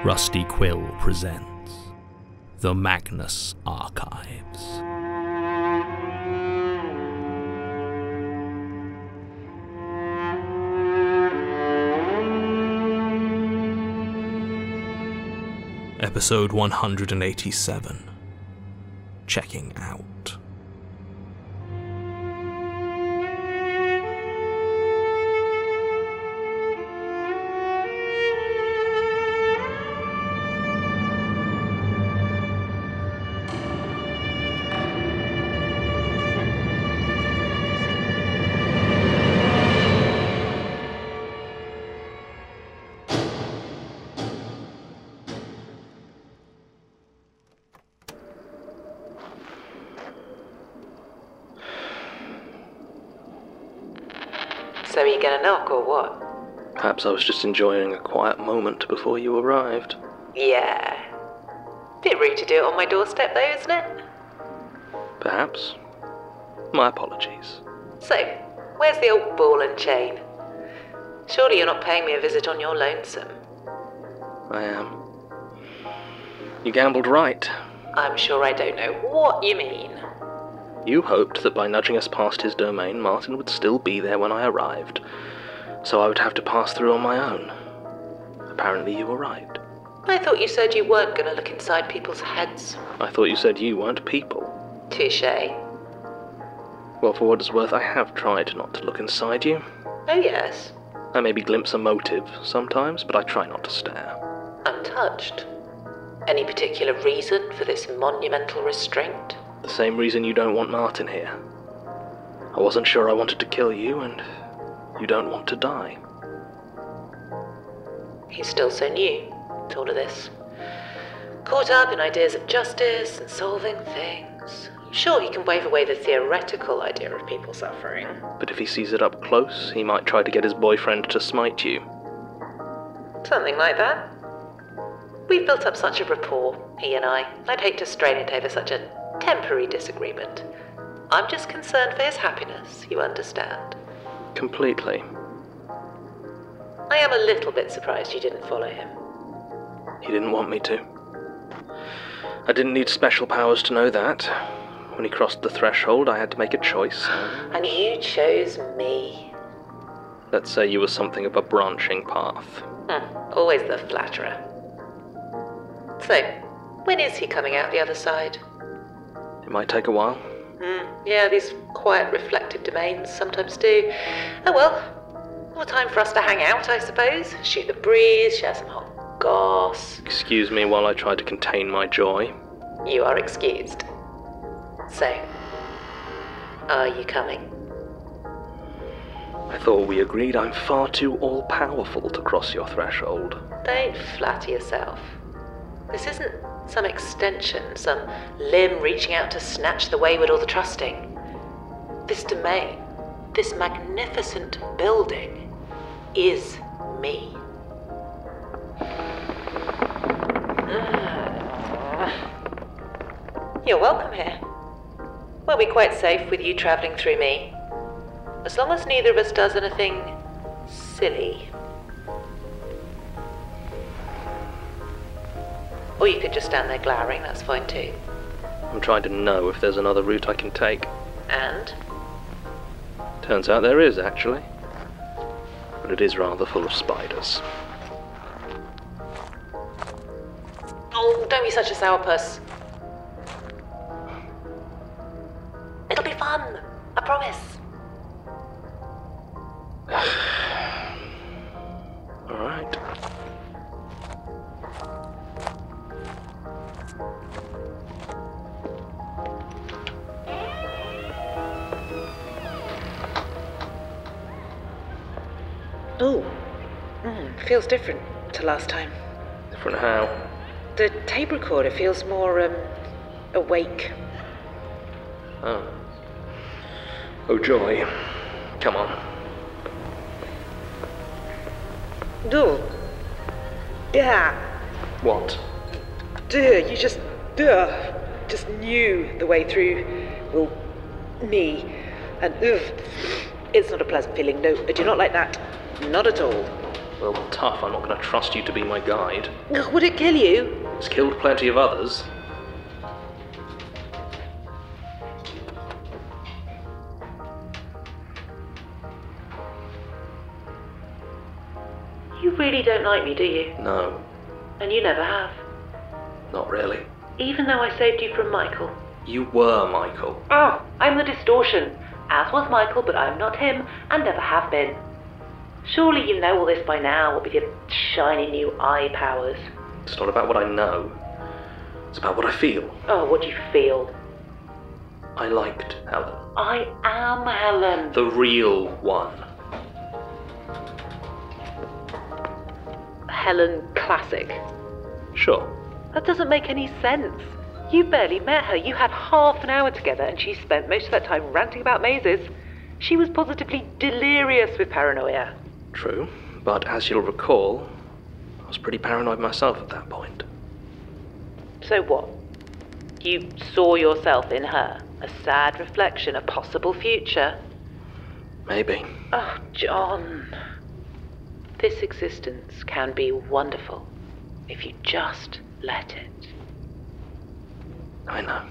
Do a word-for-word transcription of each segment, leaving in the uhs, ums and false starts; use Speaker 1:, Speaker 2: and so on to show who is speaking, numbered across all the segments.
Speaker 1: Rusty Quill presents The Magnus Archives. Episode one hundred eighty-seven. Checking Out.
Speaker 2: So are you gonna knock or what?
Speaker 3: Perhaps I was just enjoying a quiet moment before you arrived.
Speaker 2: Yeah. Bit rude to do it on my doorstep though, isn't it?
Speaker 3: Perhaps. My apologies.
Speaker 2: So, where's the old ball and chain? Surely you're not paying me a visit on your lonesome.
Speaker 3: I am. You gambled right.
Speaker 2: I'm sure I don't know what you mean.
Speaker 3: You hoped that by nudging us past his domain, Martin would still be there when I arrived, so I would have to pass through on my own. Apparently you were right.
Speaker 2: I thought you said you weren't going to look inside people's heads.
Speaker 3: I thought you said you weren't people.
Speaker 2: Touché.
Speaker 3: Well, for what it's worth, I have tried not to look inside you.
Speaker 2: Oh yes?
Speaker 3: I maybe glimpse a motive sometimes, but I try not to stare.
Speaker 2: I'm touched. Any particular reason for this monumental restraint?
Speaker 3: The same reason you don't want Martin here. I wasn't sure I wanted to kill you, and you don't want to die.
Speaker 2: He's still so new to all of this. Caught up in ideas of justice and solving things. Sure, he can wave away the theoretical idea of people suffering.
Speaker 3: But if he sees it up close, he might try to get his boyfriend to smite you.
Speaker 2: Something like that. We've built up such a rapport, he and I. I'd hate to strain it over such a temporary disagreement. I'm just concerned for his happiness, you understand?
Speaker 3: Completely.
Speaker 2: I am a little bit surprised you didn't follow him.
Speaker 3: He didn't want me to. I didn't need special powers to know that. When he crossed the threshold, I had to make a choice.
Speaker 2: And you chose me.
Speaker 3: Let's say you were something of a branching path.
Speaker 2: Hmm, always the flatterer. So, when is he coming out the other side?
Speaker 3: It might take a while.
Speaker 2: Mm, yeah, these quiet reflective domains sometimes do. Oh well, more time for us to hang out, I suppose. Shoot the breeze, share some hot goss.
Speaker 3: Excuse me while I try to contain my joy.
Speaker 2: You are excused. So, are you coming?
Speaker 3: I thought we agreed I'm far too all-powerful to cross your threshold.
Speaker 2: Don't flatter yourself. This isn't some extension, some limb reaching out to snatch the wayward or the trusting. This domain, this magnificent building, is me. You're welcome here. We'll be quite safe with you travelling through me, as long as neither of us does anything silly. Or you could just stand there glowering, that's fine too.
Speaker 3: I'm trying to know if there's another route I can take.
Speaker 2: And?
Speaker 3: Turns out there is, actually. But it is rather full of spiders.
Speaker 2: Oh, don't be such a sourpuss. It'll be fun, I promise.
Speaker 3: All right.
Speaker 2: Oh, mm, feels different to last time.
Speaker 3: Different how?
Speaker 2: The tape recorder feels more, um, awake.
Speaker 3: Oh. Oh, joy. Come on.
Speaker 2: Oh. Yeah.
Speaker 3: What?
Speaker 2: Duh, you just, duh, just knew the way through, well, me. And, ugh, it's not a pleasant feeling, no, I do not like that. Not at all.
Speaker 3: Well, tough. I'm not going to trust you to be my guide.
Speaker 2: Would it kill you?
Speaker 3: It's killed plenty of others.
Speaker 2: You really don't like me, do you?
Speaker 3: No,
Speaker 2: And you never have.
Speaker 3: not really.
Speaker 2: Even though I saved you from Michael.
Speaker 3: You were Michael.
Speaker 2: Oh, I'm the distortion. As was Michael, but I'm not him, and never have been. Surely you know all this by now, with your shiny new eye powers.
Speaker 3: It's not about what I know. It's about what I feel.
Speaker 2: Oh, what do you feel?
Speaker 3: I liked Helen.
Speaker 2: I am Helen.
Speaker 3: The real one.
Speaker 2: Helen Classic.
Speaker 3: Sure.
Speaker 2: That doesn't make any sense. You barely met her. You had half an hour together, and she spent most of that time ranting about mazes. She was positively delirious with paranoia.
Speaker 3: True, but as you'll recall, I was pretty paranoid myself at that point.
Speaker 2: So what? You saw yourself in her? A sad reflection, a possible future?
Speaker 3: Maybe.
Speaker 2: Oh, John. This existence can be wonderful if you just let it.
Speaker 3: I know.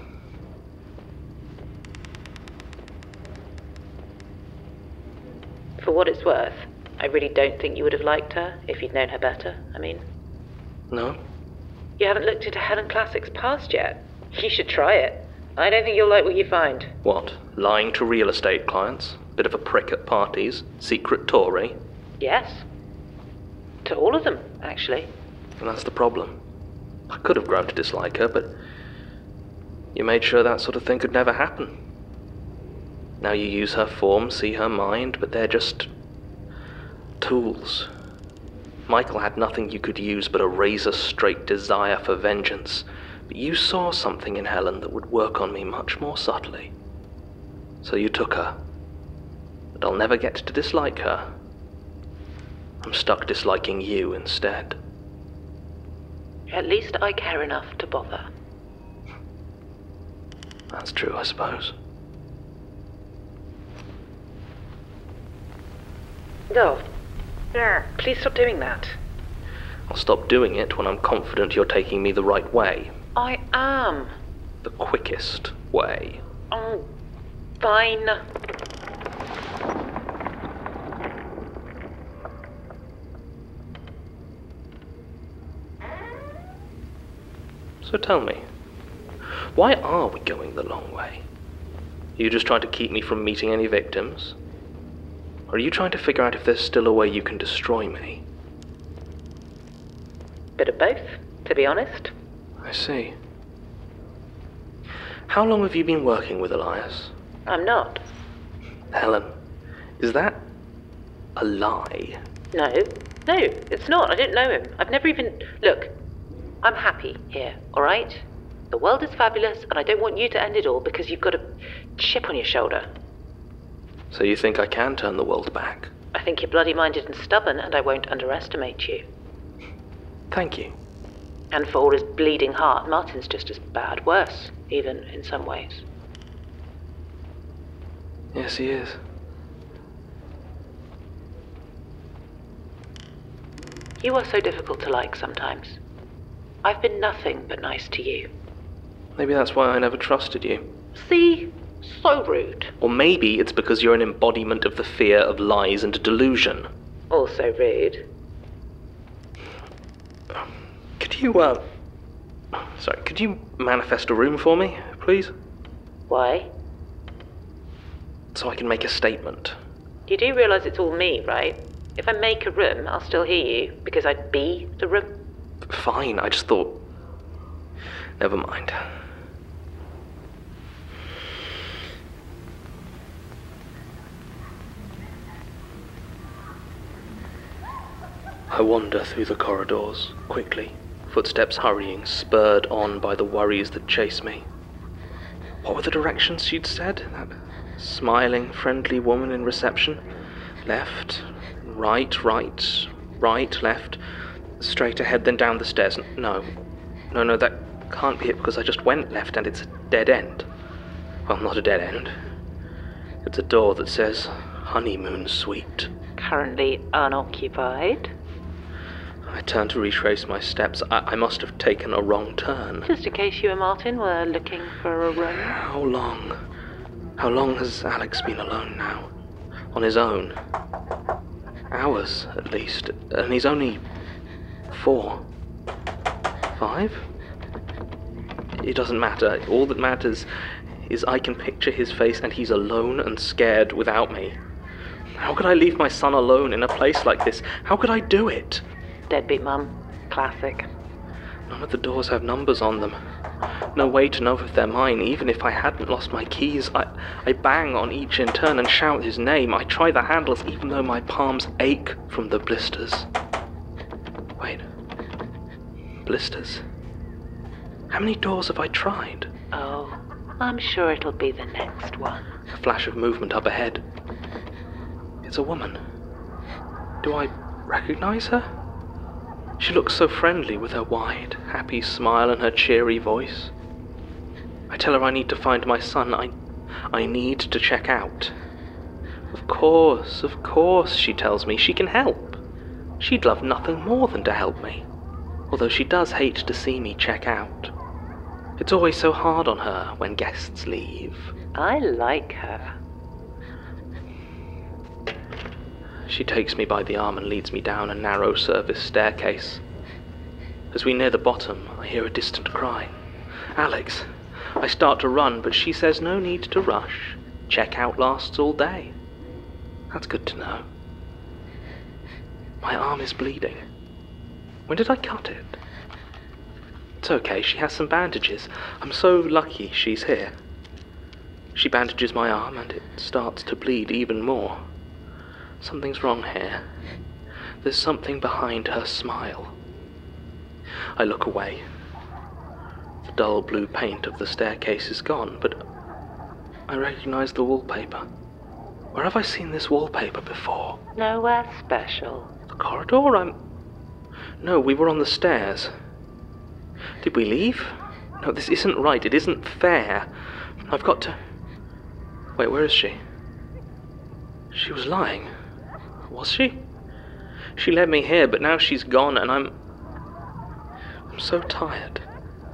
Speaker 2: For what it's worth, I really don't think you would have liked her if you'd known her better. I mean,
Speaker 3: No?
Speaker 2: you haven't looked into Helen Classic's past yet. You should try it. I don't think you'll like what you find.
Speaker 3: What? Lying to real estate clients? Bit of a prick at parties? Secret Tory?
Speaker 2: Yes. To all of them, actually.
Speaker 3: And that's the problem. I could have grown to dislike her, but you made sure that sort of thing could never happen. Now you use her form, see her mind, but they're just tools. Michael had nothing you could use but a razor-straight desire for vengeance, but you saw something in Helen that would work on me much more subtly. So you took her. But I'll never get to dislike her. I'm stuck disliking you instead.
Speaker 2: At least I care enough to bother.
Speaker 3: That's true, I suppose.
Speaker 2: No. Yeah, please stop doing that.
Speaker 3: I'll stop doing it when I'm confident you're taking me the right way.
Speaker 2: I am.
Speaker 3: The quickest way.
Speaker 2: Oh, fine.
Speaker 3: So tell me, why are we going the long way? Are you just trying to keep me from meeting any victims? Or are you trying to figure out if there's still a way you can destroy me?
Speaker 2: Bit of both, to be honest.
Speaker 3: I see. How long have you been working with Elias?
Speaker 2: I'm not.
Speaker 3: Helen, is that a lie?
Speaker 2: No, no, it's not. I didn't know him. I've never even... Look, I'm happy here, all right? The world is fabulous, and I don't want you to end it all because you've got a chip on your shoulder.
Speaker 3: So you think I can turn the world back?
Speaker 2: I think you're bloody-minded and stubborn, and I won't underestimate you.
Speaker 3: Thank you.
Speaker 2: And for all his bleeding heart, Martin's just as bad, worse, even in some ways.
Speaker 3: Yes, he is.
Speaker 2: You are so difficult to like sometimes. I've been nothing but nice to you.
Speaker 3: Maybe that's why I never trusted you.
Speaker 2: See? So rude.
Speaker 3: Or maybe it's because you're an embodiment of the fear of lies and delusion.
Speaker 2: Also rude.
Speaker 3: Could you, uh... Sorry, could you manifest a room for me, please?
Speaker 2: Why?
Speaker 3: So I can make a statement.
Speaker 2: You do realise it's all me, right? If I make a room, I'll still hear you, because I'd be the room.
Speaker 3: Fine, I just thought... Never mind. I wander through the corridors, quickly, footsteps hurrying, spurred on by the worries that chase me. What were the directions she'd said? That smiling, friendly woman in reception? Left, right, right, right, left, straight ahead, then down the stairs. No, no, no, that can't be it because I just went left and it's a dead end. Well, not a dead end. It's a door that says honeymoon suite.
Speaker 2: Currently unoccupied.
Speaker 3: I turn to retrace my steps. I, I must have taken a wrong turn.
Speaker 2: Just in case you and Martin were looking for a room.
Speaker 3: How long? How long has Alex been alone now? On his own? Hours, at least. And he's only four. Five? It doesn't matter. All that matters is I can picture his face and he's alone and scared without me. How could I leave my son alone in a place like this? How could I do it?
Speaker 2: Deadbeat mum. Classic.
Speaker 3: None of the doors have numbers on them. No way to know if they're mine, even if I hadn't lost my keys. I, I bang on each in turn and shout his name. I try the handles even though my palms ache from the blisters. Wait. Blisters? How many doors have I tried?
Speaker 2: Oh, I'm sure it'll be the next one.
Speaker 3: A flash of movement up ahead. It's a woman. Do I recognize her? She looks so friendly with her wide, happy smile and her cheery voice. I tell her I need to find my son. I, I need to check out. Of course, of course, she tells me. She can help. She'd love nothing more than to help me. Although she does hate to see me check out. It's always so hard on her when guests leave.
Speaker 2: I like her.
Speaker 3: She takes me by the arm and leads me down a narrow service staircase. As we near the bottom, I hear a distant cry. Alex! I start to run, but she says no need to rush. Checkout lasts all day. That's good to know. My arm is bleeding. When did I cut it? It's okay, she has some bandages. I'm so lucky she's here. She bandages my arm and it starts to bleed even more. Something's wrong here. There's something behind her smile. I look away. The dull blue paint of the staircase is gone, but I recognize the wallpaper. Where have I seen this wallpaper before?
Speaker 2: Nowhere special.
Speaker 3: The corridor? I'm... No, we were on the stairs. Did we leave? No, this isn't right. It isn't fair. I've got to... Wait, where is she? She was lying. Was she? She led me here, but now she's gone and I'm... I'm so tired.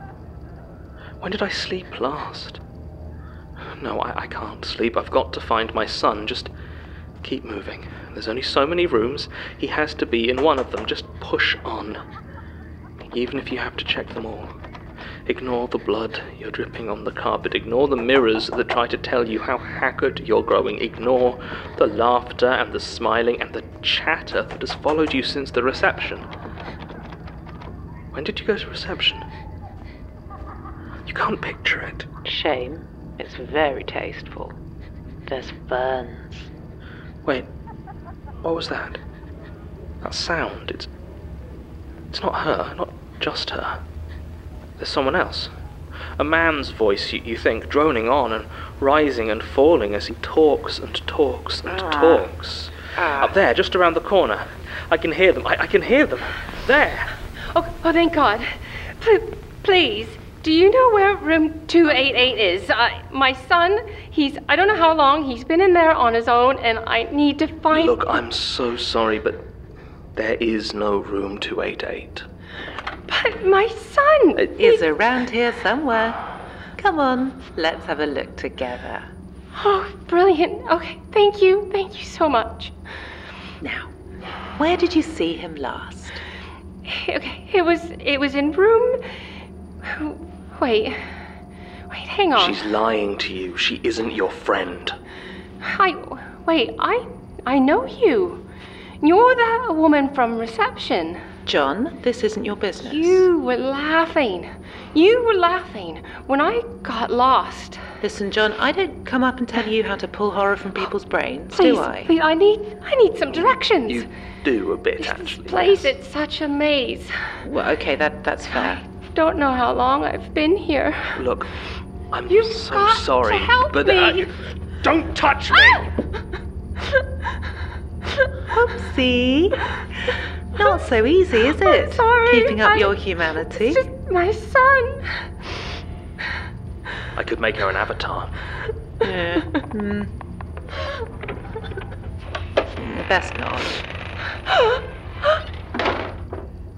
Speaker 3: When did I sleep last? No, I, I can't sleep. I've got to find my son. Just keep moving. There's only so many rooms. He has to be in one of them. Just push on. Even if you have to check them all. Ignore the blood you're dripping on the carpet. Ignore the mirrors that try to tell you how haggard you're growing. Ignore the laughter and the smiling and the chatter that has followed you since the reception. When did you go to reception? You can't picture it.
Speaker 2: Shame. It's very tasteful. There's ferns.
Speaker 3: Wait, what was that? That sound, it's... It's not her, not just her. There's someone else. A man's voice, you, you think, droning on and rising and falling as he talks and talks and
Speaker 2: Ah.
Speaker 3: talks.
Speaker 2: Ah.
Speaker 3: Up there, just around the corner. I can hear them. I, I can hear them. There.
Speaker 4: Oh, oh thank God. P- please, do you know where room two eighty-eight is? Uh, my son, he's, I don't know how long, he's been in there on his own, and I need to find...
Speaker 3: Look, I'm so sorry, but there is no room two eighty-eight.
Speaker 4: But my son...
Speaker 2: He's around here somewhere. Come on, let's have a look together.
Speaker 4: Oh, brilliant. Okay, thank you. Thank you so much.
Speaker 2: Now, where did you see him last?
Speaker 4: Okay, it was, it was in room... Wait. Wait, hang on.
Speaker 3: She's lying to you. She isn't your friend.
Speaker 4: I... Wait, I... I know you. You're that woman from reception.
Speaker 2: John, this isn't your business.
Speaker 4: You were laughing. You were laughing when I got lost.
Speaker 2: Listen, John, I don't come up and tell you how to pull horror from people's brains,
Speaker 4: Please,
Speaker 2: do I?
Speaker 4: please, I need, I need some directions.
Speaker 3: You do a bit,
Speaker 4: This
Speaker 3: actually.
Speaker 4: place, it's such a maze.
Speaker 2: Well, okay, that that's fair.
Speaker 4: I don't know how long I've been here.
Speaker 3: Look, I'm
Speaker 4: You've
Speaker 3: so
Speaker 4: got
Speaker 3: sorry,
Speaker 4: to help
Speaker 3: but
Speaker 4: me.
Speaker 3: uh, don't touch me.
Speaker 2: Oopsie. Not so easy, is
Speaker 4: I'm
Speaker 2: it?
Speaker 4: sorry,
Speaker 2: Keeping up
Speaker 4: I-
Speaker 2: your humanity.
Speaker 4: It's just my son.
Speaker 3: I could make her an avatar.
Speaker 2: Yeah. Hmm. Best not.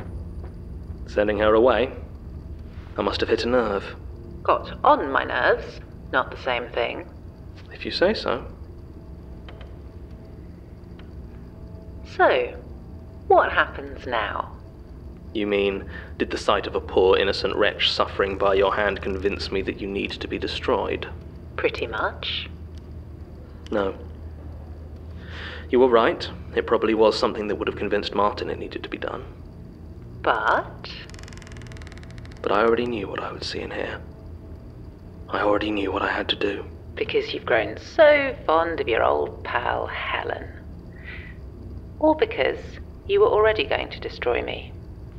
Speaker 3: Sending her away? I must have hit a nerve.
Speaker 2: Got on my nerves, not the same thing.
Speaker 3: If you say so.
Speaker 2: So, what happens now?
Speaker 3: You mean, did the sight of a poor innocent wretch suffering by your hand convince me that you need to be destroyed?
Speaker 2: Pretty much.
Speaker 3: No. You were right. It probably was something that would have convinced Martin it needed to be done.
Speaker 2: But?
Speaker 3: But I already knew what I would see and hear. I already knew what I had to do.
Speaker 2: Because you've grown so fond of your old pal Helen. Or because you were already going to destroy me.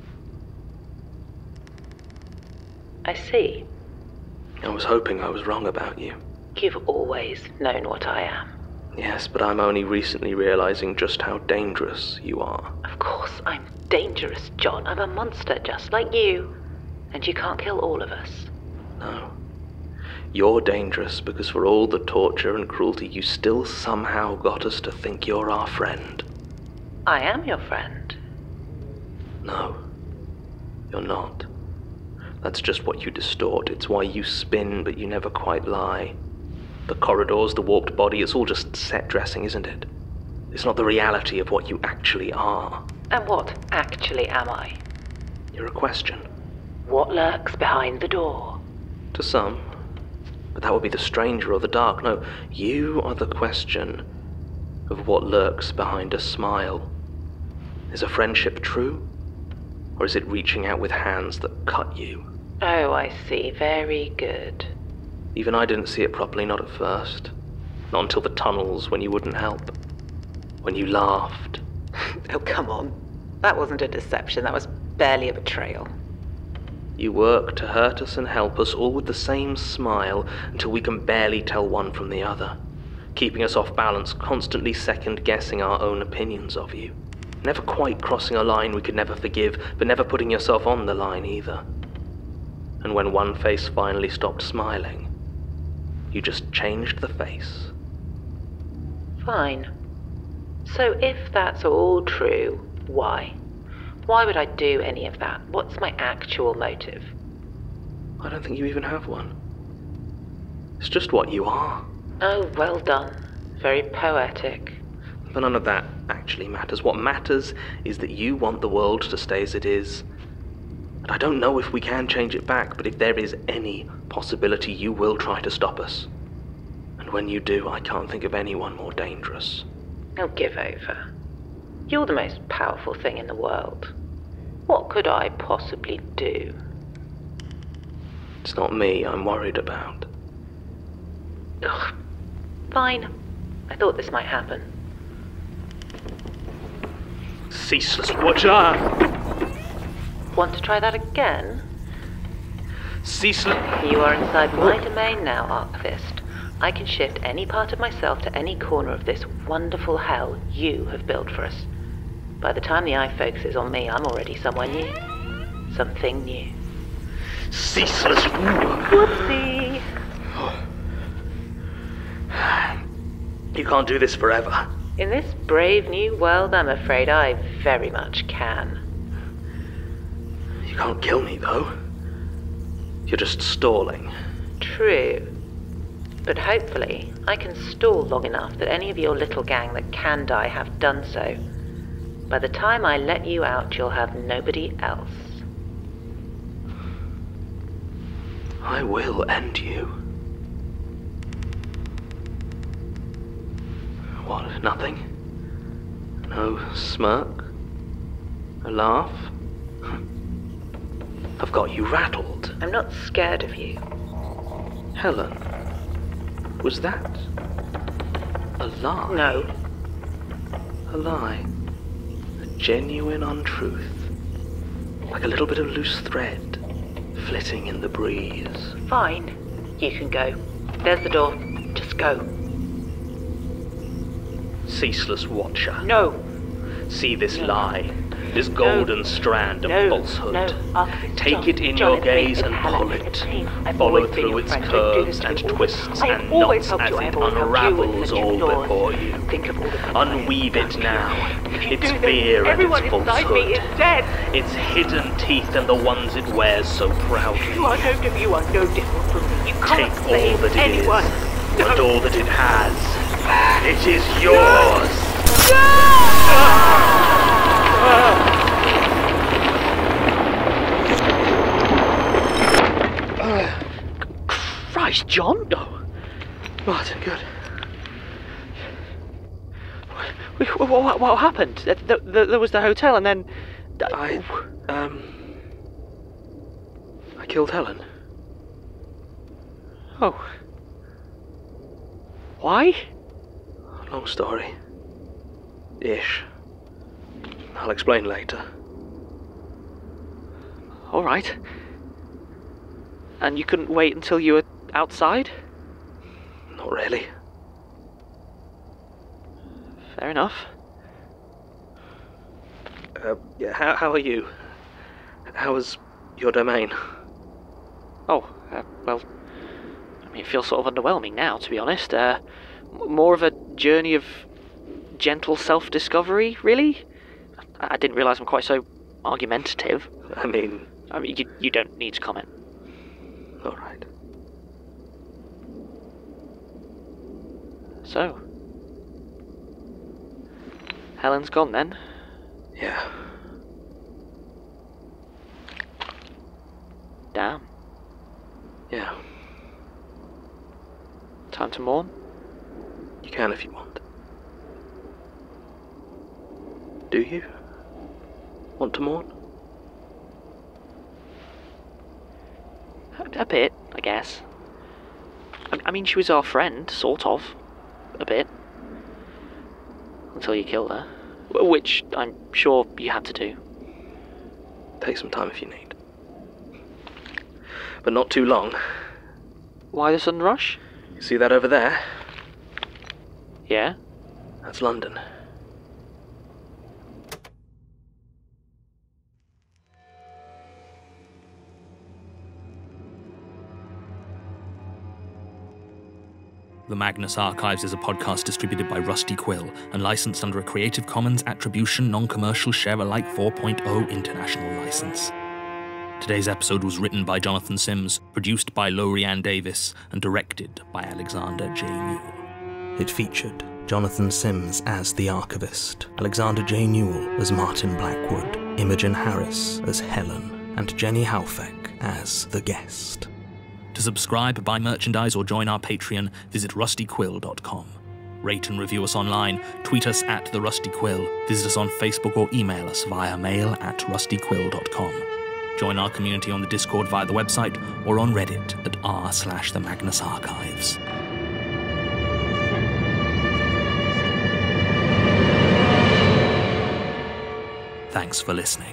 Speaker 2: I see.
Speaker 3: I was hoping I was wrong about you.
Speaker 2: You've always known what I am.
Speaker 3: Yes, but I'm only recently realizing just how dangerous you are.
Speaker 2: Of course I'm dangerous, John. I'm a monster just like you. And you can't kill all of us.
Speaker 3: No. You're dangerous because for all the torture and cruelty, you still somehow got us to think you're our friend.
Speaker 2: I am your friend.
Speaker 3: No. You're not. That's just what you distort. It's why you spin, but you never quite lie. The corridors, the warped body, it's all just set dressing, isn't it? It's not the reality of what you actually are.
Speaker 2: And what actually am I?
Speaker 3: You're a question.
Speaker 2: What lurks behind the door?
Speaker 3: To some. But that would be the stranger or the dark. No, you are the question of what lurks behind a smile. Is a friendship true? Or is it reaching out with hands that cut you?
Speaker 2: Oh, I see. Very good.
Speaker 3: Even I didn't see it properly, not at first. Not until the tunnels, when you wouldn't help. When you laughed.
Speaker 2: Oh, come on. That wasn't a deception. That was barely a betrayal.
Speaker 3: You work to hurt us and help us, all with the same smile, until we can barely tell one from the other. Keeping us off balance, constantly second-guessing our own opinions of you. Never quite crossing a line we could never forgive, but never putting yourself on the line either. And when one face finally stopped smiling, you just changed the face.
Speaker 2: Fine. So if that's all true, why? Why would I do any of that? What's my actual motive?
Speaker 3: I don't think you even have one. It's just what you are.
Speaker 2: Oh, well done. Very poetic.
Speaker 3: But none of that actually matters. What matters is that you want the world to stay as it is. And I don't know if we can change it back, but if there is any possibility, you will try to stop us. And when you do, I can't think of anyone more dangerous.
Speaker 2: Oh, give over. You're the most powerful thing in the world. What could I possibly do?
Speaker 3: It's not me I'm worried about.
Speaker 2: Ugh. Fine. I thought this might happen.
Speaker 3: Ceaseless watcher!
Speaker 2: Want to try that again?
Speaker 3: Ceaseless...
Speaker 2: You are inside my domain now, Archivist. I can shift any part of myself to any corner of this wonderful hell you have built for us. By the time the eye focuses on me, I'm already somewhere new. Something new.
Speaker 3: Ceaseless...
Speaker 2: Whoopsie!
Speaker 3: You can't do this forever.
Speaker 2: In this brave new world, I'm afraid I very much can.
Speaker 3: You can't kill me, though. You're just stalling.
Speaker 2: True. But hopefully, I can stall long enough that any of your little gang that can die have done so. By the time I let you out, you'll have nobody else.
Speaker 3: I will end you. What, nothing? No smirk? A laugh? I've got you rattled.
Speaker 2: I'm not scared of you.
Speaker 3: Helen, was that a lie?
Speaker 2: No.
Speaker 3: A lie. A genuine untruth. Like a little bit of loose thread flitting in the breeze.
Speaker 2: Fine. You can go. There's the door. Just go.
Speaker 3: Ceaseless watcher.
Speaker 2: No.
Speaker 3: See this lie. this golden strand of
Speaker 2: no,
Speaker 3: falsehood.
Speaker 2: No, Archivist
Speaker 3: Take
Speaker 2: John,
Speaker 3: it in
Speaker 2: John,
Speaker 3: your gaze
Speaker 2: it's
Speaker 3: and
Speaker 2: Helen,
Speaker 3: pull
Speaker 2: it's
Speaker 3: it.
Speaker 2: me. I've
Speaker 3: Follow
Speaker 2: always been
Speaker 3: through
Speaker 2: your
Speaker 3: its
Speaker 2: friend. Don't do this
Speaker 3: curves
Speaker 2: to me.
Speaker 3: and
Speaker 2: Always-
Speaker 3: twists
Speaker 2: I have
Speaker 3: and
Speaker 2: always
Speaker 3: knots
Speaker 2: helped
Speaker 3: as
Speaker 2: you. I
Speaker 3: it
Speaker 2: have always helped you
Speaker 3: unravels
Speaker 2: and
Speaker 3: all
Speaker 2: ignored.
Speaker 3: before you.
Speaker 2: Think of all the things
Speaker 3: Unweave
Speaker 2: I
Speaker 3: it
Speaker 2: have
Speaker 3: now,
Speaker 2: If you
Speaker 3: its
Speaker 2: do this,
Speaker 3: fear and
Speaker 2: everyone
Speaker 3: its
Speaker 2: inside me is
Speaker 3: falsehood,
Speaker 2: dead.
Speaker 3: its hidden teeth and the ones it wears so proudly.
Speaker 2: You are no different. You are no different from me. You
Speaker 3: Take
Speaker 2: can't
Speaker 3: all
Speaker 2: save
Speaker 3: that it
Speaker 2: anyone.
Speaker 3: is, and all that it has. It is yours!
Speaker 5: Christ, John?
Speaker 3: Oh, what? Good.
Speaker 5: What, what, what happened? There, there, there was the hotel and then...
Speaker 3: I, um... I killed Helen.
Speaker 5: Oh. Why?
Speaker 3: Long story. Ish. I'll explain later.
Speaker 5: All right. And you couldn't wait until you were outside?
Speaker 3: Not really.
Speaker 5: Fair enough.
Speaker 3: Uh, yeah, how, how are you? How was your domain?
Speaker 5: Oh, uh, well, I mean, it feels sort of underwhelming now, to be honest. Uh, m- more of a journey of gentle self-discovery, really? I, I didn't realise I'm quite so argumentative.
Speaker 3: I mean...
Speaker 5: I mean, you, you don't need to comment.
Speaker 3: All right.
Speaker 5: So, Helen's gone then?
Speaker 3: Yeah.
Speaker 5: Damn.
Speaker 3: Yeah.
Speaker 5: Time to mourn?
Speaker 3: You can if you want. Do you? Want to mourn?
Speaker 5: A, a bit, I guess. I, I mean, she was our friend, sort of. A bit. Until you killed her. W- Which I'm sure you had to do.
Speaker 3: Take some time if you need. But not too long.
Speaker 5: Why the sudden rush?
Speaker 3: You see that over there?
Speaker 5: Yeah?
Speaker 3: That's London.
Speaker 1: The Magnus Archives is a podcast distributed by Rusty Quill and licensed under a Creative Commons Attribution Non-Commercial Share-alike four point oh international license. Today's episode was written by Jonathan Sims, produced by Lorianne Davis, and directed by Alexander J. Newell. It featured Jonathan Sims as the Archivist, Alexander J. Newell as Martin Blackwood, Imogen Harris as Helen, and Jenny Halfeck as the Guest. To subscribe, buy merchandise, or join our Patreon, visit rusty quill dot com. Rate and review us online, tweet us at The Rusty Quill, visit us on Facebook, or email us via mail at rusty quill dot com. Join our community on the Discord via the website or on Reddit at r slash the Magnus Archives. Thanks for listening.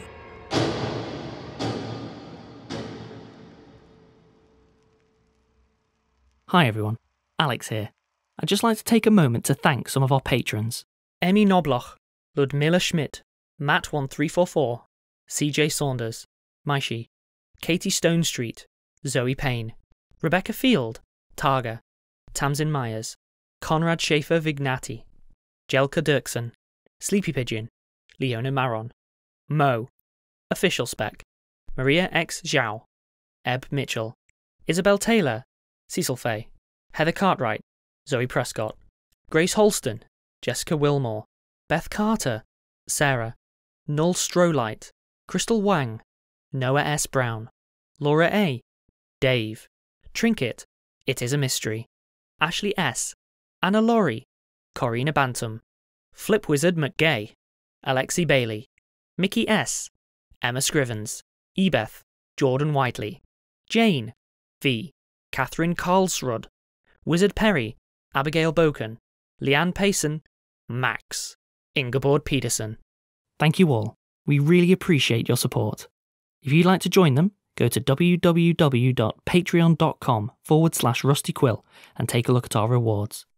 Speaker 6: Hi everyone, Alex here. I'd just like to take a moment to thank some of our patrons. Emmy Knobloch, Ludmilla Schmidt, Matt one three four four, C J Saunders, Maishi, Katie Stone Street, Zoe Payne, Rebecca Field, Targa, Tamsin Myers, Conrad Schaefer Vignati, Jelka Dirksen, Sleepy Pigeon, Leona Maron, Mo, Official Spec, Maria X. Zhao, Eb Mitchell, Isabel Taylor, Cecil Fay, Heather Cartwright, Zoe Prescott, Grace Holston, Jessica Wilmore, Beth Carter, Sarah, Null Strolight, Crystal Wang, Noah S. Brown, Laura A., Dave, Trinket, It Is a Mystery, Ashley S., Anna Laurie, Corrina Bantam, Flip Wizard McGay, Alexi Bailey, Mickey S., Emma Scrivens, Ebeth, Jordan Whiteley, Jane, V., Catherine Karlsrud, Wizard Perry, Abigail Boken, Leanne Payson, Max, Ingeborg Peterson. Thank you all. We really appreciate your support. If you'd like to join them, go to www.patreon.com forward slash rustyquill and take a look at our rewards.